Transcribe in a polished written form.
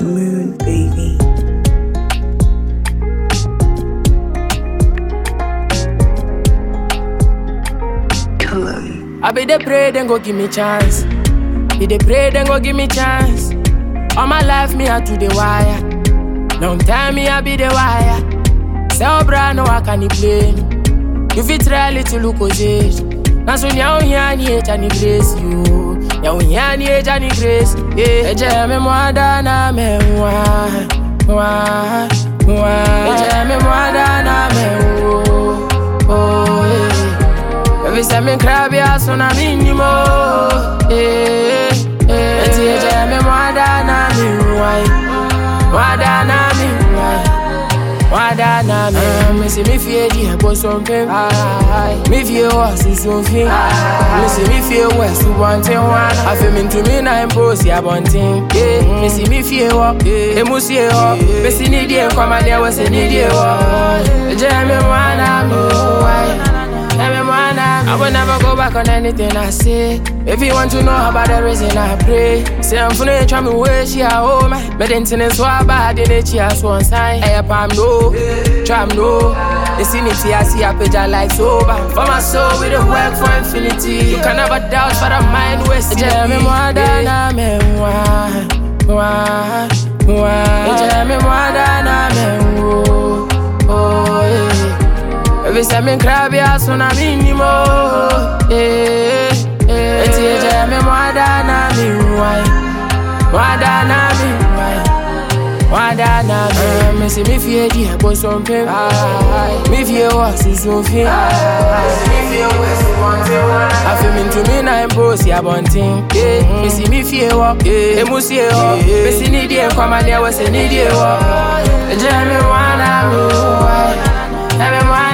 Moon baby. I be the pray, then go give me chance. Be the pray, then go give me chance. All my life, me out to the wire. Long time, me I be the wire. So, bra, no, I can't play. You fit try little look age. Now, so now, here, ni any grace, you. Now, here, ni any grace. Eh, jam, moi, dana, me, moi. Jam, moi, dana, me, oh, every time I cry, I so na minimo. Eti eje me mwadana mi wai, mwadana mi wai, mwadana mi. Me se mi fie di ebo something. Me fie wa susunfin. Me se mi fie wa subanten wana. Afe mi ntumi na imposi abontin. Me se mi fie wa, emusi wa. Me se ni die kwama de wa se ni die wa. Eje me mwadana mi wai. I will never go back on anything I say. If you want to know about the reason I pray, say I'm finna try me way she a home. But then it's so bad in the cheers one side. I palm no, try no. The sanity I see a page I like sober. For my soul with a work for infinity. You can never doubt for the mind wasting. Jeremy more than I me Jeremy more than I every time I cry, I so na minimo. Eti eje me mwadana mi wai, mwadana mi wai, mwadana mi. Me se mi fie di ebo something. Me fie wa susunfin. Me fie wa subanten. Afe mi ntumi na imposi abontin. Me se mi fie wa, emusi wa. Me se ni die kwama de wa se ni die wa. Eje me mwadana mi wai, eje me mwadana.